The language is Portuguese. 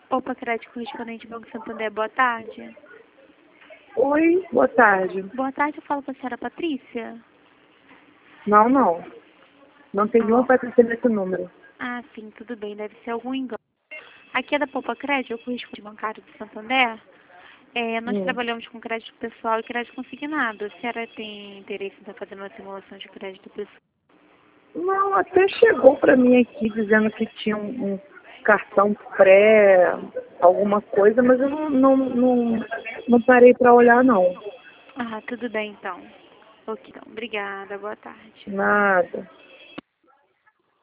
Opa, crédito correspondente Banco Santander, boa tarde. Oi, boa tarde. Boa tarde, eu falo com a senhora Patrícia. Não, não. Não tem nenhuma Patrícia nesse número. Ah, sim, tudo bem, deve ser algum engano. Aqui é da Poupa Crédito, eu corresponde bancário do Santander. Nós trabalhamos com crédito pessoal e crédito consignado. A senhora tem interesse em estar fazendo uma simulação de crédito pessoal? Não, até chegou para mim aqui dizendo que tinha um cartão pré, alguma coisa, mas eu não parei para olhar, não. Ah, tudo bem então. Ok, então, obrigada, boa tarde. Nada.